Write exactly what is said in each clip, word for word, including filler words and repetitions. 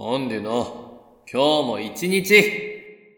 ポンデュの今日も一日。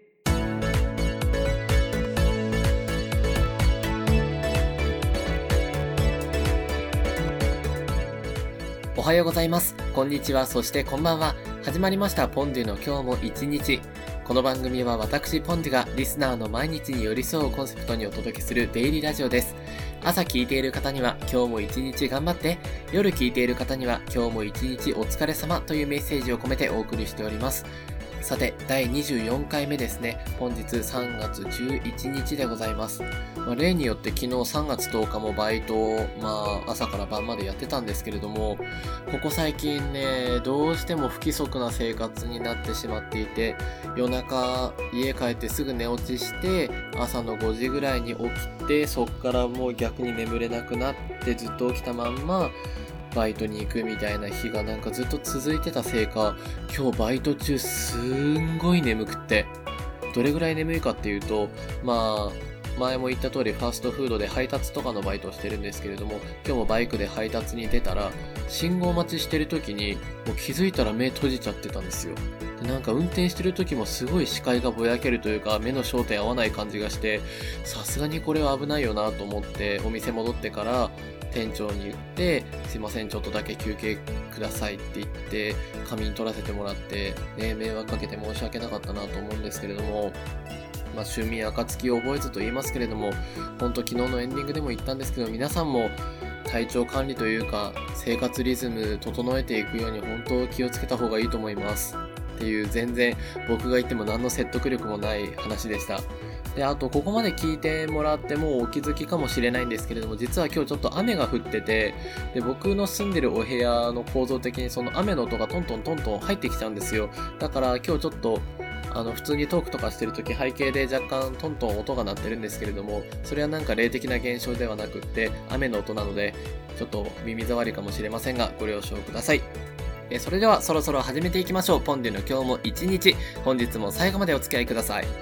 おはようございます。こんにちは。そしてこんばんは。始まりましたポンデュの今日も一日。この番組は私ポンデュがリスナーの毎日に寄り添うコンセプトにお届けするデイリーラジオです。朝聞いている方には今日も一日頑張って、夜聞いている方には今日も一日お疲れ様というメッセージを込めてお送りしております。さて、だいにじゅうよんかいめですね。本日さんがつじゅういちにちでございます。まあ、例によって昨日さんがつとおかもバイトを、まあ、朝から晩までやってたんですけれども、ここ最近ね、どうしても不規則な生活になってしまっていて、夜中家帰ってすぐ寝落ちして、朝のごじぐらいに起きて、そっからもう逆に眠れなくなってずっと起きたまんま、バイトに行くみたいな日がなんかずっと続いてたせいか、今日バイト中すんごい眠くって、どれぐらい眠いかっていうと、まあ前も言った通りファーストフードで配達とかのバイトをしてるんですけれども、今日もバイクで配達に出たら信号待ちしてる時にもう気づいたら目閉じちゃってたんですよ。でなんか運転してる時もすごい視界がぼやけるというか、目の焦点合わない感じがして、さすがにこれは危ないよなと思ってお店戻ってから店長に言って、すいませんちょっとだけ休憩くださいって言って仮眠取らせてもらって、ね、迷惑かけて申し訳なかったなと思うんですけれども、まあ、趣味暁を覚えずと言いますけれども、本当昨日のエンディングでも言ったんですけど、皆さんも体調管理というか生活リズム整えていくように本当気をつけた方がいいと思いますっていう、全然僕が言っても何の説得力もない話でした。で、あとここまで聞いてもらってもうお気づきかもしれないんですけれども、実は今日ちょっと雨が降ってて、で僕の住んでるお部屋の構造的にその雨の音がトントントントン入ってきちゃうんですよ。だから今日ちょっとあの普通にトークとかしてるとき背景で若干トントン音が鳴ってるんですけれども、それはなんか霊的な現象ではなくって雨の音なので、ちょっと耳障りかもしれませんがご了承ください。えそれではそろそろ始めていきましょう。ポンデュの今日も一日、本日も最後までお付き合いください。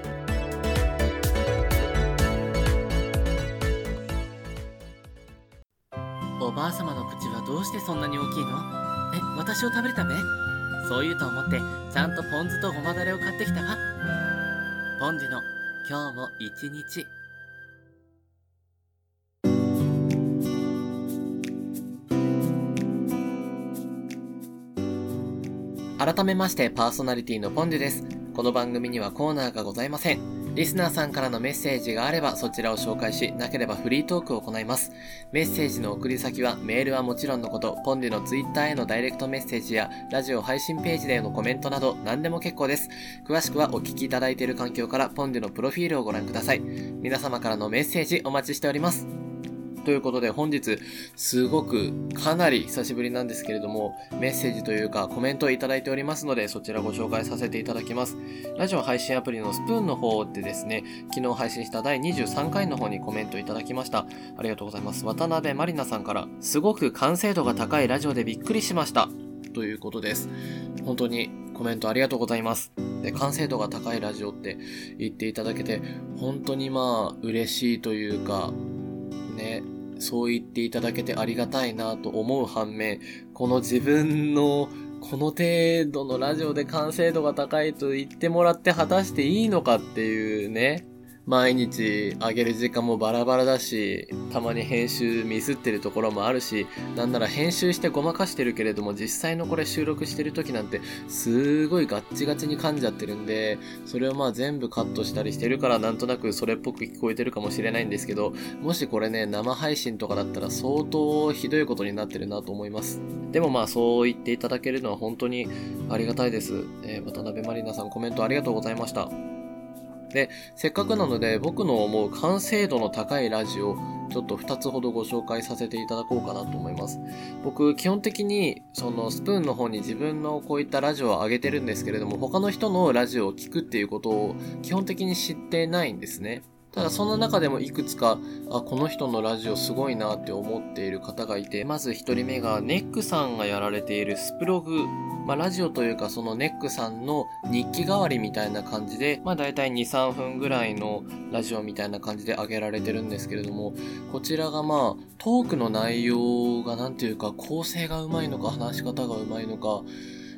おばあさまの口はどうしてそんなに大きいの？え、私を食べるため？そう言うと思ってちゃんとポン酢とごまだれを買ってきたわ。ポンデュの今日も一日。改めましてパーソナリティのポンデュです。この番組にはコーナーがございません。リスナーさんからのメッセージがあればそちらを紹介し、なければフリートークを行います。メッセージの送り先はメールはもちろんのこと、ポンデュのツイッターへのダイレクトメッセージやラジオ配信ページでのコメントなど何でも結構です。詳しくはお聞きいただいている環境からポンデュのプロフィールをご覧ください。皆様からのメッセージお待ちしております。ということで本日すごくかなり久しぶりなんですけれども、メッセージというかコメントをいただいておりますので、そちらご紹介させていただきます。ラジオ配信アプリのスプーンの方でですね、昨日配信しただいにじゅうさんかいの方にコメントいただきました。ありがとうございます。渡辺まりなさんから、すごく完成度が高いラジオでびっくりしましたということです。本当にコメントありがとうございます。で、完成度が高いラジオって言っていただけて本当にまあ嬉しいというかね、そう言っていただけてありがたいなと思う反面、この自分のこの程度のラジオで完成度が高いと言ってもらって果たしていいのかっていうね、毎日上げる時間もバラバラだし、たまに編集ミスってるところもあるし、なんなら編集してごまかしてるけれども、実際のこれ収録してる時なんてすごいガッチガチに噛んじゃってるんで、それをまあ全部カットしたりしてるからなんとなくそれっぽく聞こえてるかもしれないんですけど、もしこれね生配信とかだったら相当ひどいことになってるなと思います。でもまあそう言っていただけるのは本当にありがたいです。えー、渡辺まりなさんコメントありがとうございました。で、せっかくなので僕の思う完成度の高いラジオちょっとふたつほどご紹介させていただこうかなと思います。僕基本的にそのスプーンの方に自分のこういったラジオを上げてるんですけれども、他の人のラジオを聞くっていうことを基本的に知ってないんですね。ただその中でもいくつか、あ、この人のラジオすごいなって思っている方がいて、まず一人目がネックさんがやられているスプログ。まあラジオというかそのネックさんの日記代わりみたいな感じで、まあだいたいに、さんぷんぐらいのラジオみたいな感じで上げられてるんですけれども、こちらがまあトークの内容がなんていうか構成がうまいのか話し方がうまいのか、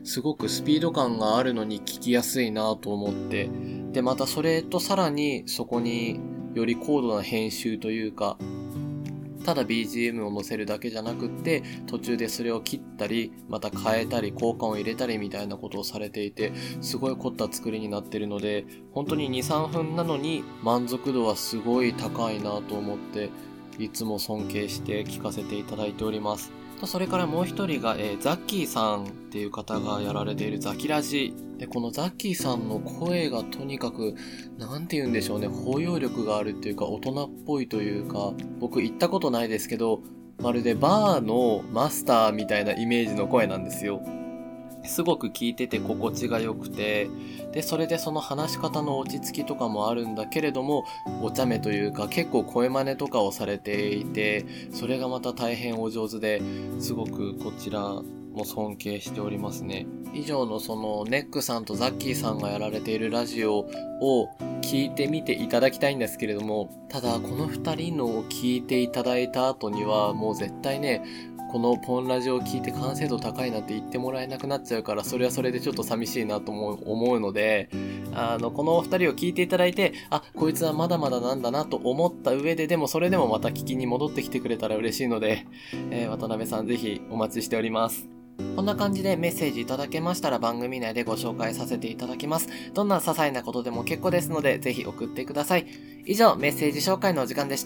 すごくスピード感があるのに聞きやすいなと思って、でまたそれとさらにそこにより高度な編集というか、ただ ビージーエム を載せるだけじゃなくって、途中でそれを切ったり、また変えたり、効果音を入れたりみたいなことをされていて、すごい凝った作りになってるので、本当にに、さんぷんなのに満足度はすごい高いなと思って、いつも尊敬して聞かせていただいております。それからもう一人が、えー、ザッキーさんっていう方がやられているザキラジで、このザッキーさんの声がとにかくなんて言うんでしょうね、包容力があるっていうか、大人っぽいというか、僕行ったことないですけど、まるでバーのマスターみたいなイメージの声なんですよ。すごく聞いてて心地が良くて、でそれでその話し方の落ち着きとかもあるんだけれども、お茶目というか結構声真似とかをされていて、それがまた大変お上手で、すごくこちらも尊敬しておりますね。以上のそのネックさんとザッキーさんがやられているラジオを聞いてみていただきたいんですけれども、ただこの二人のを聞いていただいた後にはもう絶対ね、このポンラジオを聞いて完成度高いなって言ってもらえなくなっちゃうから、それはそれでちょっと寂しいなと思うので、あのこのお二人を聞いていただいて、あ、こいつはまだまだなんだなと思った上で、でもそれでもまた聞きに戻ってきてくれたら嬉しいので、えー、渡辺さんぜひお待ちしております。こんな感じでメッセージいただけましたら番組内でご紹介させていただきます。どんな些細なことでも結構ですので、ぜひ送ってください。以上、メッセージ紹介のお時間でした。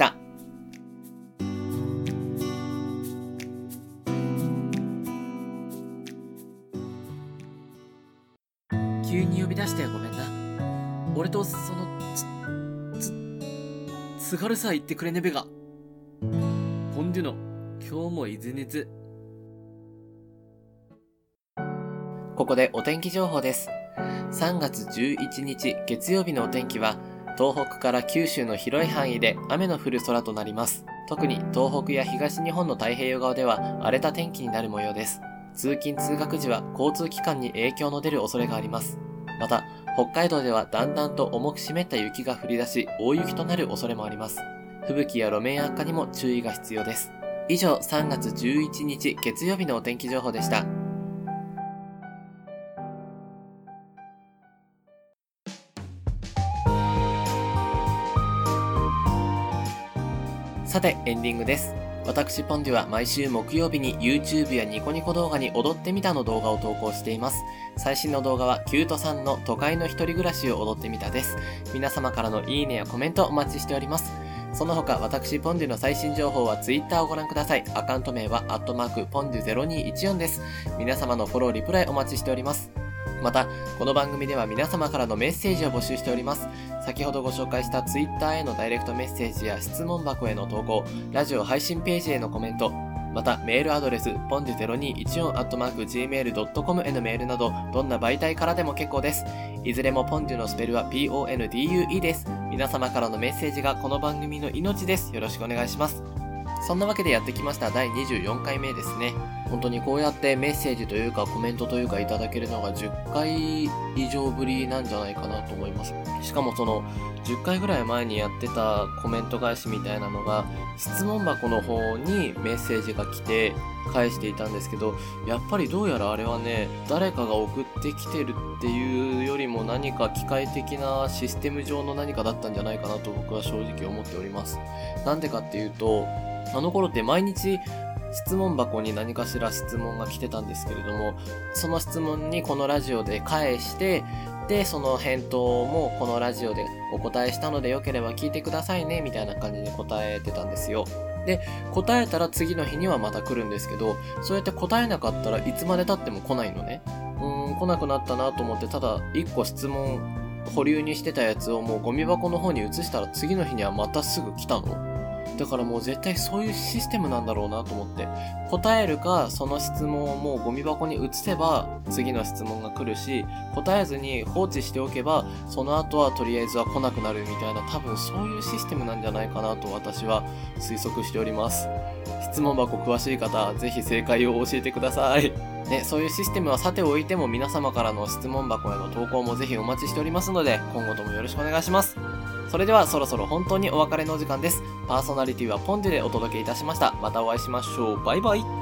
急に呼び出してごめんな。俺とそのつつ津軽さ言ってくれねべが。ポンデュの今日もいずねず。ここでお天気情報です。さんがつじゅういちにち月曜日のお天気は、東北から九州の広い範囲で雨の降る空となります。特に東北や東日本の太平洋側では荒れた天気になる模様です。通勤通学時は交通機関に影響の出る恐れがあります。また、北海道ではだんだんと重く湿った雪が降り出し、大雪となる恐れもあります。吹雪や路面悪化にも注意が必要です。以上、さんがつじゅういちにち月曜日のお天気情報でした。さて、エンディングです。私ポンデュは毎週木曜日に YouTube やニコニコ動画に踊ってみたの動画を投稿しています。最新の動画はキュートさんの都会の一人暮らしを踊ってみたです。皆様からのいいねやコメントお待ちしております。その他私ポンデュの最新情報は Twitter をご覧ください。アカウント名はアットマークポンデュゼロにいちよんです。皆様のフォローリプライお待ちしております。また、この番組では皆様からのメッセージを募集しております。先ほどご紹介した Twitter へのダイレクトメッセージや質問箱への投稿、ラジオ配信ページへのコメント、またメールアドレスポンデュゼロにいちよんアットマークジーメールドットコム へのメールなど、どんな媒体からでも結構です。いずれもポンデュのスペルは ピーオーエヌディーユーイー です。皆様からのメッセージがこの番組の命です。よろしくお願いします。そんなわけでやってきましただいにじゅうよんかいめですね。本当にこうやってメッセージというかコメントというかいただけるのがじゅっかい以上ぶりなんじゃないかなと思います。しかもそのじゅっかいぐらい前にやってたコメント返しみたいなのが質問箱の方にメッセージが来て返していたんですけど、やっぱりどうやらあれはね、誰かが送ってきてるっていうよりも何か機械的なシステム上の何かだったんじゃないかなと僕は正直思っております。なんでかっていうと、あの頃って毎日質問箱に何かしら質問が来てたんですけれども、その質問にこのラジオで返して、でその返答もこのラジオでお答えしたのでよければ聞いてくださいねみたいな感じで答えてたんですよ。で答えたら次の日にはまた来るんですけど、そうやって答えなかったらいつまで経っても来ないのね。うーん来なくなったなと思って、ただいっこ質問保留にしてたやつをもうゴミ箱の方に移したら次の日にはまたすぐ来たの。だからもう絶対そういうシステムなんだろうなと思って、答えるかその質問をもうゴミ箱に移せば次の質問が来るし、答えずに放置しておけばその後はとりあえずは来なくなるみたいな、多分そういうシステムなんじゃないかなと私は推測しております。質問箱詳しい方ぜひ正解を教えてくださいね。そういうシステムはさておいても、皆様からの質問箱への投稿もぜひお待ちしておりますので、今後ともよろしくお願いします。それではそろそろ本当にお別れのお時間です。パーソナリティはポンデュでお届けいたしました。またお会いしましょう。バイバイ。